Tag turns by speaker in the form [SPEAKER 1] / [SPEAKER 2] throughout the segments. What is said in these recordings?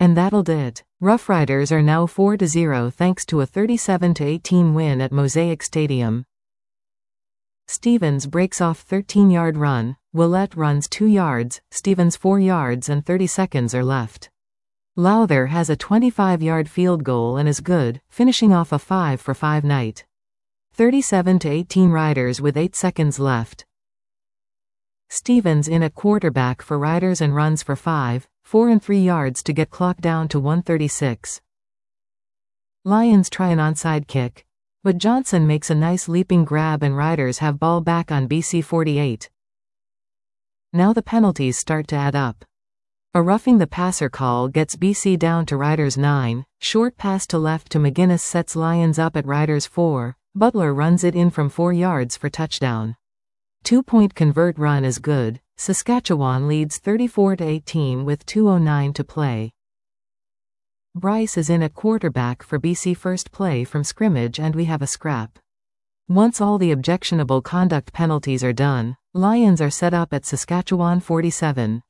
[SPEAKER 1] And that'll do it. Rough Riders are now 4-0 thanks to a 37-18 win at Mosaic Stadium. Stevens breaks off 13-yard run, Willett runs 2 yards, Stevens 4 yards and 30 seconds are left. Lowther has a 25-yard field goal and is good, finishing off a 5-for-5 night. 37-18 Riders with 8 seconds left. Stevens in at quarterback for Riders and runs for 5, 4 and 3 yards to get clock down to 1:36. Lions try an onside kick, but Johnson makes a nice leaping grab and Riders have ball back on BC 48. Now the penalties start to add up. A roughing the passer call gets BC down to Riders 9, short pass to left to McGinnis sets Lions up at Riders 4, Butler runs it in from 4 yards for touchdown. 2-point convert run is good, Saskatchewan leads 34-18 with 2:09 to play. Bryce is in at quarterback for BC first play from scrimmage and we have a scrap. Once all the objectionable conduct penalties are done, Lions are set up at Saskatchewan 47.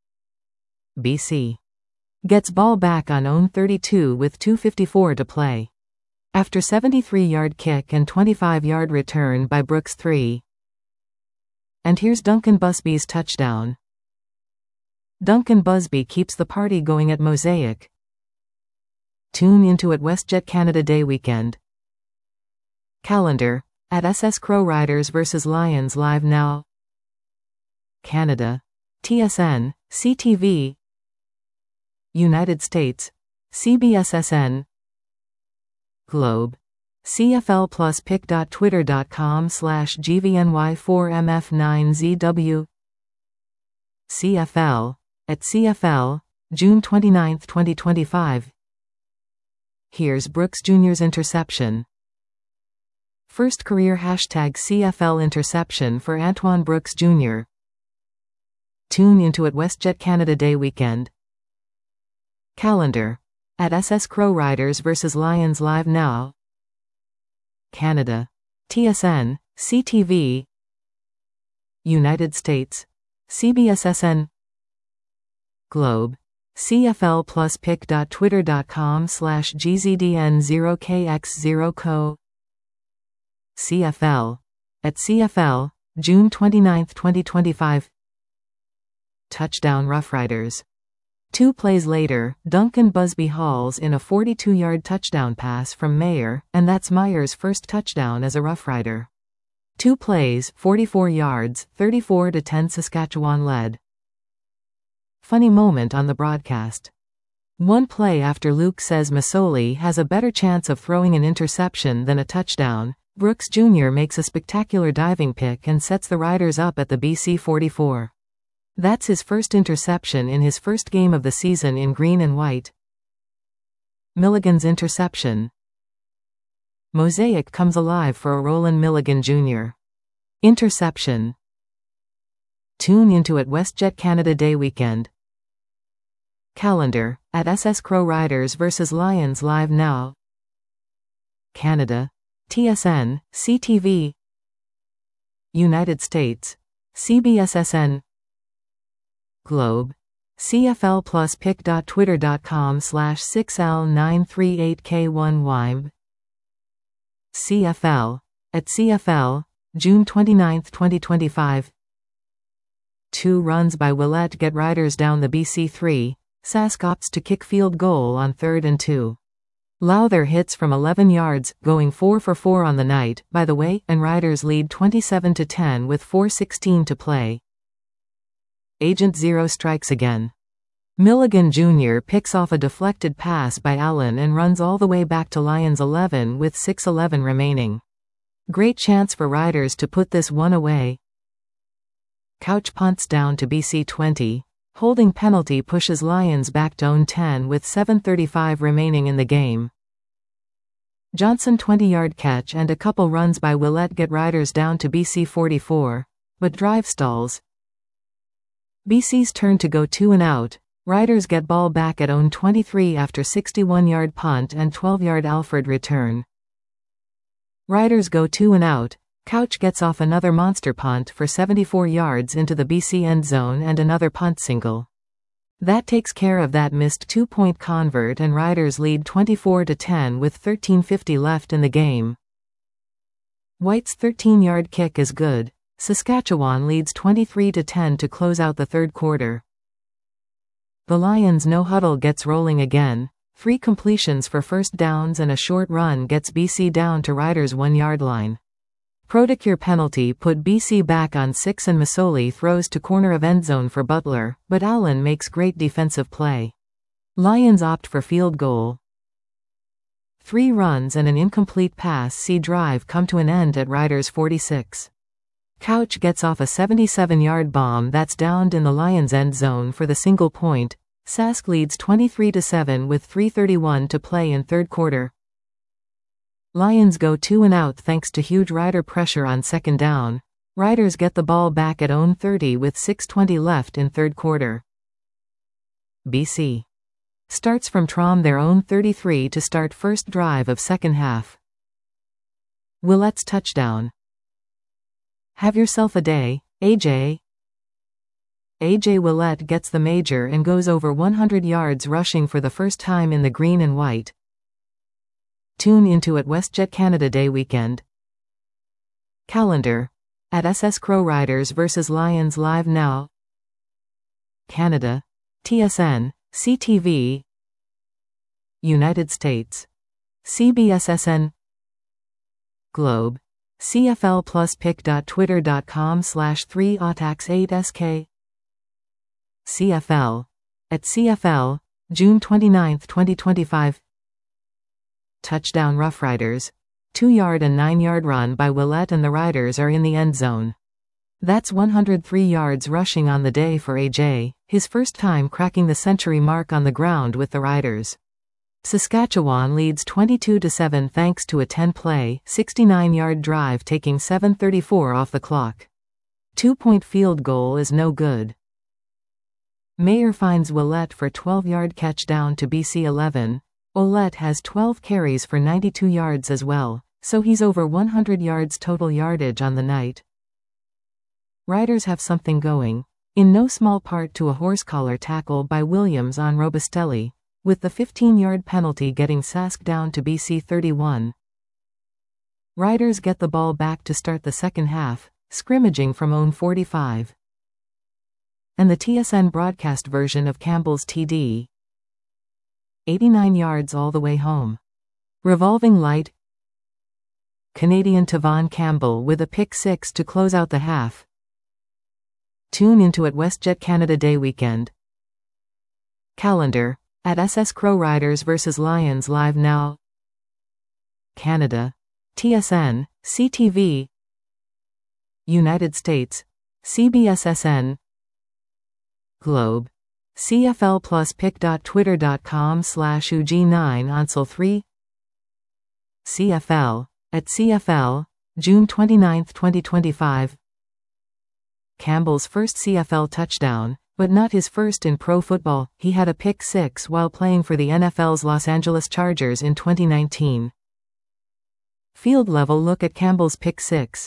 [SPEAKER 1] BC gets ball back on own 32 with 2:54 to play. After 73-yard kick and 25-yard return by Brooks 3. And here's Duncan Busby's touchdown. Duncan Busby keeps the party going at Mosaic. Tune into at WestJet Canada Day weekend. Calendar at SS Crow Riders vs Lions live now. Canada, TSN, CTV. United States, CBSSN. Globe, CFL plus pic.twitter.com/GVNY4MF9ZW. CFL, at CFL, June 29, 2025. Here's Brooks Jr.'s interception. First career #CFL interception for Antoine Brooks Jr. Tune into at WestJet Canada Day weekend. Calendar at SS Crow Riders vs Lions live now. Canada, TSN, CTV. United States, CBSSN. Globe, CFL plus pic.twitter.com/GZDN0KX0CO. CFL, at CFL, June 29, 2025. Touchdown Rough Riders. 2 plays later, Duncan Busby hauls in a 42-yard touchdown pass from Mayer, and that's Meyer's first touchdown as a Rough Rider. 2 plays, 44 yards, 34-10 Saskatchewan led. Funny moment on the broadcast. One play after Luke says Masoli has a better chance of throwing an interception than a touchdown, Brooks Jr. makes a spectacular diving pick and sets the Riders up at the BC 44. That's his first interception in his first game of the season in green and white. Milligan's interception. Mosaic comes alive for a Roland Milligan Jr. interception. Tune into at WestJet Canada Day weekend. Calendar at SS Crow Riders vs Lions live now. Canada, TSN, CTV. United States, CBSSN. Globe, CFL plus pic.twitter.com/6L938K1WIMB. CFL, at CFL, June 29, 2025. 2 runs by Willett get Riders down the BC 3, Sask opts to kick field goal on 3rd and 2. Lowther hits from 11 yards, going 4 for 4 on the night, by the way, and Riders lead 27-10 with 4:16 to play. Agent Zero strikes again. Milligan Jr. picks off a deflected pass by Allen and runs all the way back to Lions 11 with 6:11 remaining. Great chance for Riders to put this one away. Couch punts down to BC 20. Holding penalty pushes Lions back to own 10 with 7:35 remaining in the game. Johnson 20-yard catch and a couple runs by Willett get Riders down to BC 44, but drive stalls. BC's turn to go 2 and out. Riders get ball back at own 23 after 61-yard punt and 12-yard Alfred return. Riders go 2 and out. Couch gets off another monster punt for 74 yards into the BC end zone and another punt single. That takes care of that missed 2-point convert and Riders lead 24-10 with 13:50 left in the game. White's 13-yard kick is good. Saskatchewan leads 23-10 to close out the third quarter. The Lions' no-huddle gets rolling again. 3 completions for first downs and a short run gets BC down to Riders' 1-yard line. Prodicure penalty put BC back on 6 and Masoli throws to corner of endzone for Butler, but Allen makes great defensive play. Lions opt for field goal. 3 runs and an incomplete pass see drive come to an end at Riders 46. Couch gets off a 77-yard bomb that's downed in the Lions' end zone for the single point. Sask leads 23-7 with 3:31 to play in third quarter. Lions go 2 and out thanks to huge Rider pressure on second down. Riders get the ball back at own 30 with 6:20 left in third quarter. BC starts from their own 33 to start first drive of second half. Willette's touchdown. Have yourself a day, AJ. AJ Willette gets the major and goes over 100 yards rushing for the first time in the green and white. Tune into at WestJet Canada Day weekend. Calendar. At SS Crow Riders vs Lions live now. Canada. TSN, CTV. United States. CBSSN. Globe. CFL plus pic.twitter.com/3otax8sk. CFL. At CFL, June 29, 2025. Touchdown Rough Riders. 2-yard and 9-yard run by Willette and the Riders are in the end zone. That's 103 yards rushing on the day for AJ, his first time cracking the century mark on the ground with the Riders. Saskatchewan leads 22-7 thanks to a 10-play, 69-yard drive taking 7:34 off the clock. 2-point field goal is no good. Mayer finds Willette for 12-yard catch down to BC 11. Ouellette has 12 carries for 92 yards as well, so he's over 100 yards total yardage on the night. Riders have something going, in no small part to a horse-collar tackle by Williams on Robustelli, with the 15-yard penalty getting Sask down to BC 31. Riders get the ball back to start the second half, scrimmaging from own 45. And the TSN broadcast version of Campbell's TD. 89 yards all the way home. Revolving light. Canadian Tavon Campbell with a pick 6 to close out the half. Tune into at WestJet Canada Day weekend. Calendar. At SS Crow Riders vs Lions live now. Canada. TSN, CTV. United States. CBSSN. Globe. CFL plus pic.twitter.com/UG9onsel3. CFL. At CFL, June 29, 2025. Campbell's first CFL touchdown, but not his first in pro football. He had a pick 6 while playing for the NFL's Los Angeles Chargers in 2019. Field level look at Campbell's pick 6.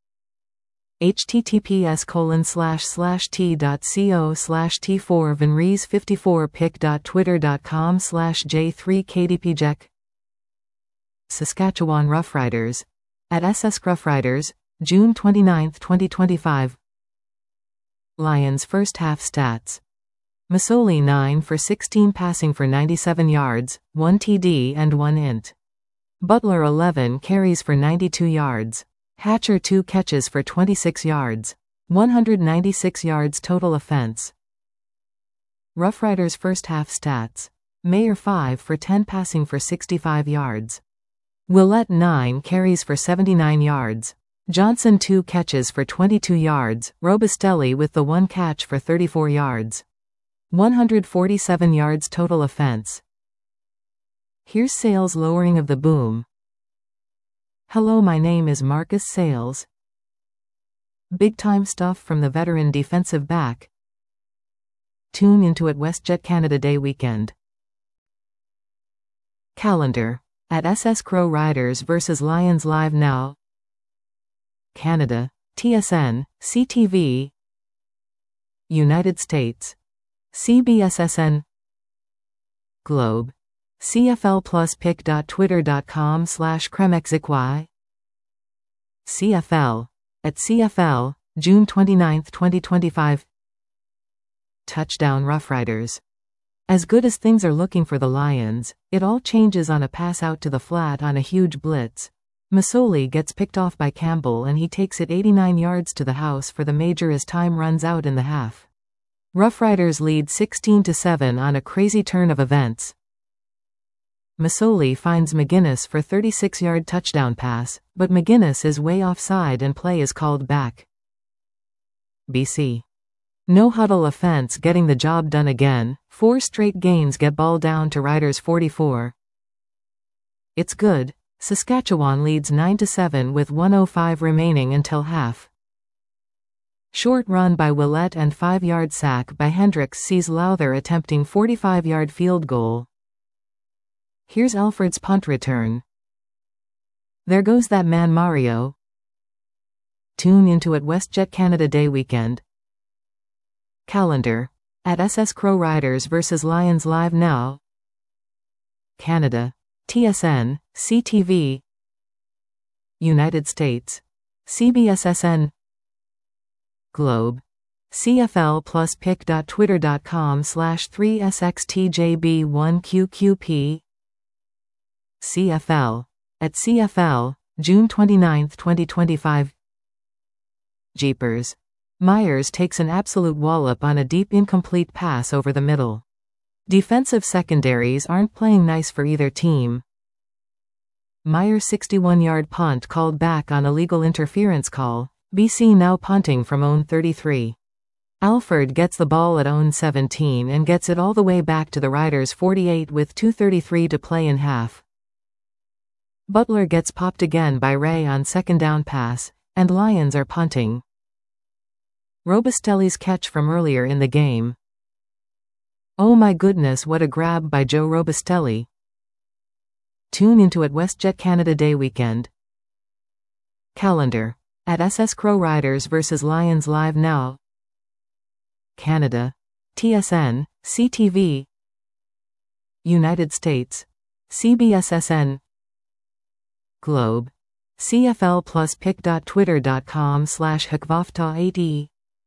[SPEAKER 1] https://t.co/t4venrees54pic.twitter.com/j3kdpjek. Saskatchewan Roughriders. At SS Roughriders, June 29, 2025. Lions first half stats. Masoli 9 for 16 passing for 97 yards, 1 TD and 1 int. Butler 11 carries for 92 yards. Hatcher 2 catches for 26 yards. 196 yards total offense. Roughriders first half stats. Mayer 5 for 10 passing for 65 yards. Willette 9 carries for 79 yards. Johnson 2 catches for 22 yards. Robustelli with the 1 catch for 34 yards. 147 yards total offense. Here's Sales lowering of the boom. Hello, my name is Marcus Sales. Big time stuff from the veteran defensive back. Tune into at WestJet Canada Day weekend. Calendar. At SS Crow Riders vs Lions live now. Canada. TSN, CTV. United States. CBSSN. Globe. CFL plus pic.twitter.com/kremexyquy. CFL. At CFL, June 29, 2025. Touchdown Roughriders. As good as things are looking for the Lions, it all changes on a pass out to the flat on a huge blitz. Masoli gets picked off by Campbell and he takes it 89 yards to the house for the major as time runs out in the half. Roughriders lead 16-7 on a crazy turn of events. Masoli finds McGinnis for 36-yard touchdown pass, but McGinnis is way offside and play is called back. BC. No huddle offense getting the job done again, 4 straight gains get ball down to Riders 44. It's good. Saskatchewan leads 9-7 with 1:05 remaining until half. Short run by Willett and 5-yard sack by Hendricks sees Lowther attempting 45-yard field goal. Here's Alfred's punt return. There goes that man Mario. Tune into at WestJet Canada Day weekend. Calendar. At SS Crow Riders vs Lions live now. Canada. TSN, CTV. United States. CBSSN. Globe. CFL plus pic.twitter.com/3SXTJB1QQP. CFL. At CFL, June 29, 2025. Jeepers. Myers takes an absolute wallop on a deep incomplete pass over the middle. Defensive secondaries aren't playing nice for either team. Myers' 61-yard punt called back on a legal interference call, BC now punting from own 33. Alford gets the ball at own 17 and gets it all the way back to the Riders 48 with 2:33 to play in half. Butler gets popped again by Ray on second down pass, and Lions are punting. Robustelli's catch from earlier in the game. Oh my goodness, what a grab by Joe Robustelli. Tune into at WestJet Canada Day weekend. Calendar. At SS Crow Riders vs Lions live now. Canada. TSN, CTV. United States. CBSSN. Globe. CFL plus pic.twitter.com/hkvafta8e.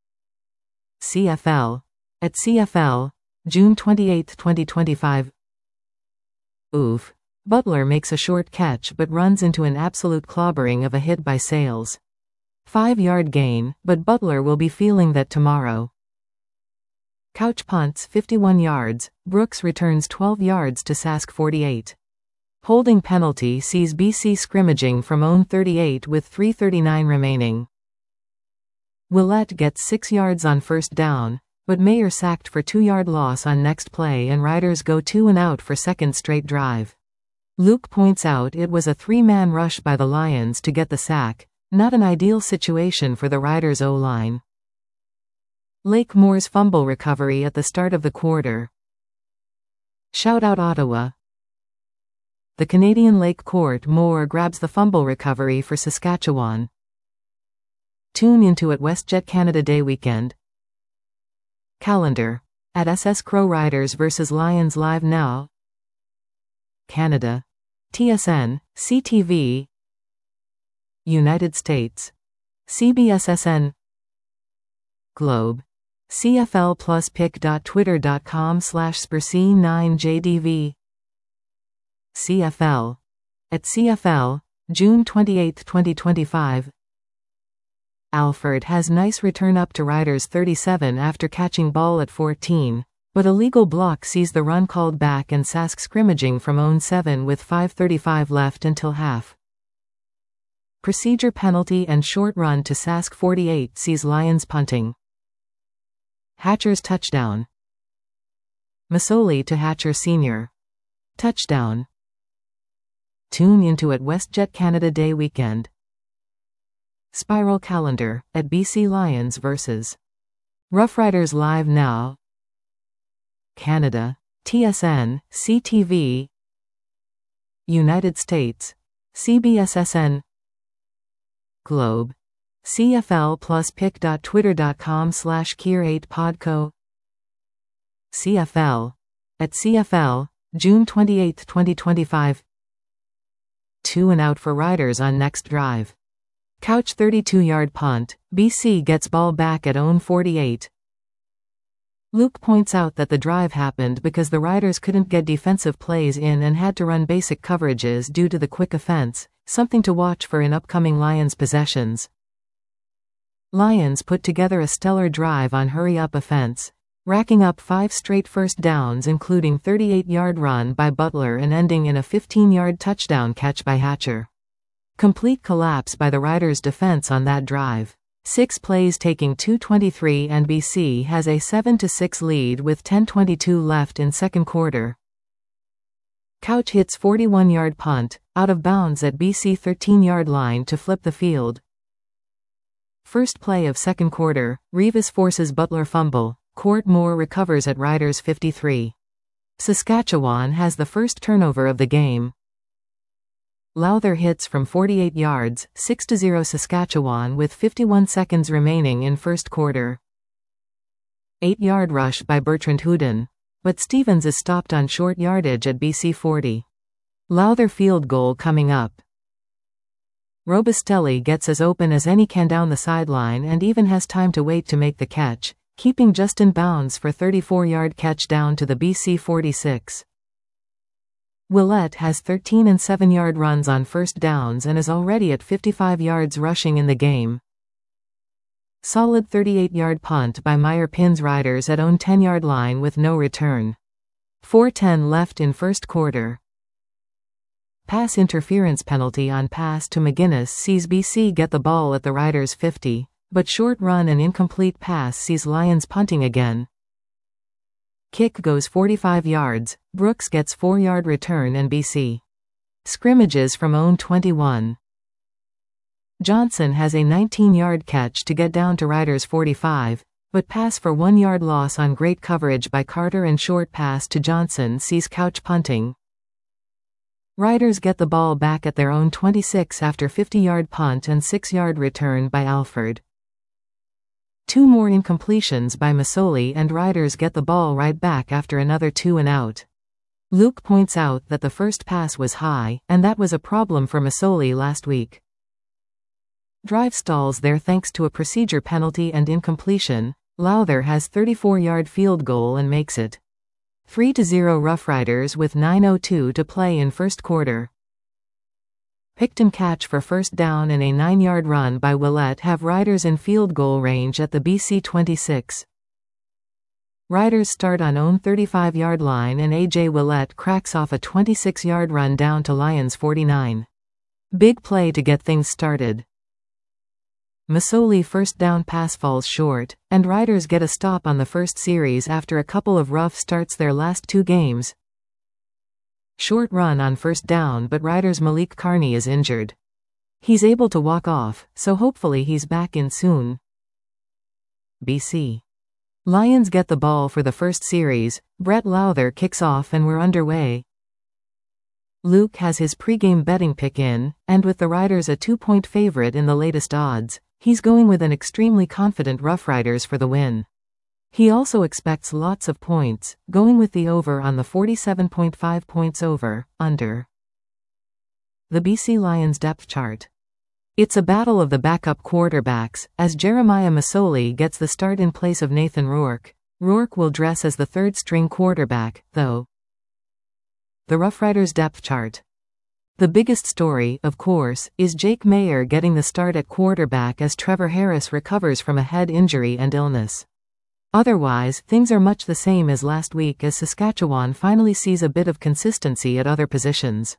[SPEAKER 1] CFL. At CFL, June 28, 2025. Oof. Butler makes a short catch but runs into an absolute clobbering of a hit by Sales. 5-yard gain, but Butler will be feeling that tomorrow. Couch punts 51 yards, Brooks returns 12 yards to Sask 48. Holding penalty sees BC scrimmaging from own 38 with 3:39 remaining. Willett gets 6 yards on first down, but Mayer sacked for 2-yard loss on next play and Riders go 2 and out for second straight drive. Luke points out it was a 3-man rush by the Lions to get the sack, not an ideal situation for the Riders' O-line. Lake Moore's fumble recovery at the start of the quarter. Shout out Ottawa. The Canadian Lake Court Moore grabs the fumble recovery for Saskatchewan. Tune into at WestJet Canada Day weekend. Calendar. At SS Crow Riders vs Lions live now. Canada. TSN, CTV. United States. CBSSN. Globe. CFL plus pic.twitter.com/spursy9jdv. CFL. At CFL, June 28, 2025. Alford has nice return up to Riders 37 after catching ball at 14, but a legal block sees the run called back and Sask scrimmaging from own 7 with 5:35 left until half. Procedure penalty and short run to Sask 48 sees Lions punting. Hatcher's touchdown. Masoli to Hatcher Sr. Touchdown. Tune into at WestJet Canada Day weekend. Spiral calendar, at BC Lions vs. Roughriders live now. Canada. TSN, CTV. United States. CBSSN. Globe. CFL plus pic.twitter.com/Kier8podco. CFL. At CFL, June 28, 2025. 2 and out for Riders on next drive. Couch 32-yard punt, BC gets ball back at own 48. Luke points out that the drive happened because the Riders couldn't get defensive plays in and had to run basic coverages due to the quick offense, something to watch for in upcoming Lions possessions. Lions put together a stellar drive on hurry-up offense, racking up 5 straight first downs including 38-yard run by Butler and ending in a 15-yard touchdown catch by Hatcher. Complete collapse by the Riders' defense on that drive. 6 plays taking 2:23 and BC has a 7-6 lead with 10:22 left in second quarter. Couch hits 41-yard punt, out of bounds at BC 13-yard line to flip the field. First play of second quarter, Revis forces Butler fumble, Court Moore recovers at Riders 53. Saskatchewan has the first turnover of the game. Lowther hits from 48 yards, 6-0 Saskatchewan with 51 seconds remaining in first quarter. 8-yard rush by Bertrand Houdin, but Stevens is stopped on short yardage at BC 40. Lowther field goal coming up. Robustelli gets as open as any can down the sideline and even has time to wait to make the catch, keeping just in bounds for 34-yard catch down to the BC 46. Willett has 13 and 7-yard runs on first downs and is already at 55 yards rushing in the game. Solid 38-yard punt by Meyer pins Riders at own 10-yard line with no return. 4:10 left in first quarter. Pass interference penalty on pass to McGinnis sees BC get the ball at the Riders 50, but short run and incomplete pass sees Lions punting again. Kick goes 45 yards, Brooks gets 4-yard return and BC. Scrimmages from own 21. Johnson has a 19-yard catch to get down to Riders 45, but pass for 1-yard loss on great coverage by Carter and short pass to Johnson sees Couch punting. Riders get the ball back at their own 26 after 50-yard punt and 6-yard return by Alford. 2 more incompletions by Masoli and Riders get the ball right back after another 2 and out. Luke points out that the first pass was high, and that was a problem for Masoli last week. Drive stalls there thanks to a procedure penalty and incompletion. Lowther has 34-yard field goal and makes it. 3-0 Rough Riders with 9:02 to play in first quarter. Picton catch for first down and a 9-yard run by Willett have Riders in field goal range at the BC 26. Riders start on own 35-yard line and A.J. Willett cracks off a 26-yard run down to Lions 49. Big play to get things started. Masoli first down pass falls short, and Riders get a stop on the first series after a couple of rough starts their last 2 games. Short run on first down but Riders' Malik Carney is injured. He's able to walk off, so hopefully he's back in soon. BC. Lions get the ball for the first series, Brett Lowther kicks off and we're underway. Luke has his pregame betting pick in, and with the Riders a 2-point favorite in the latest odds, he's going with an extremely confident Rough Riders for the win. He also expects lots of points, going with the over on the 47.5 points over, under. The BC Lions depth chart. It's a battle of the backup quarterbacks, as Jeremiah Masoli gets the start in place of Nathan Rourke. Rourke will dress as the third-string quarterback, though. The Rough Riders depth chart. The biggest story, of course, is Jake Mayer getting the start at quarterback as Trevor Harris recovers from a head injury and illness. Otherwise, things are much the same as last week as Saskatchewan finally sees a bit of consistency at other positions.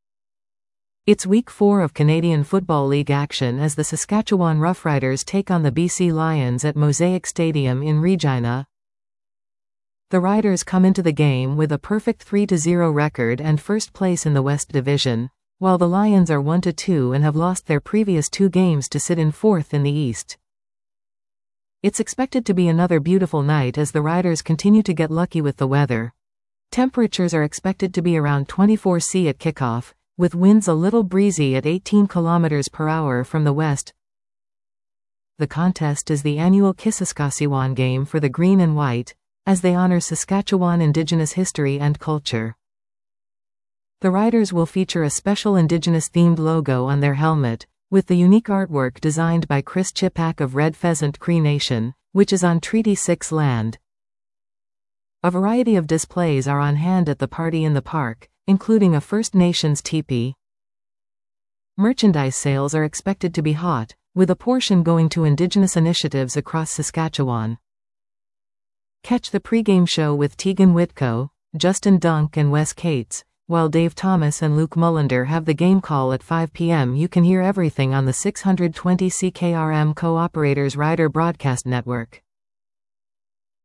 [SPEAKER 1] It's Week 4 of Canadian Football League action as the Saskatchewan Roughriders take on the BC Lions at Mosaic Stadium in Regina. The Riders come into the game with a perfect 3-0 record and first place in the West Division, while the Lions are 1-2 and have lost their previous 2 games to sit in 4th in the East. It's expected to be another beautiful night as the Riders continue to get lucky with the weather. Temperatures are expected to be around 24 C at kickoff, with winds a little breezy at 18 km per hour from the west. The contest is the annual Kisiskasiwan game for the green and white, as they honor Saskatchewan Indigenous history and culture. The riders will feature a special Indigenous-themed logo on their helmet, with the unique artwork designed by Chris Chipak of Red Pheasant Cree Nation, which is on Treaty 6 land. A variety of displays are on hand at the party in the park, including a First Nations teepee. Merchandise sales are expected to be hot, with a portion going to Indigenous initiatives across Saskatchewan. Catch the pregame show with Tegan Whitco, Justin Dunk and Wes Cates, while Dave Thomas and Luke Mullender have the game call at 5 p.m. You can hear everything on the 620 CKRM Co-operators Rider Broadcast Network.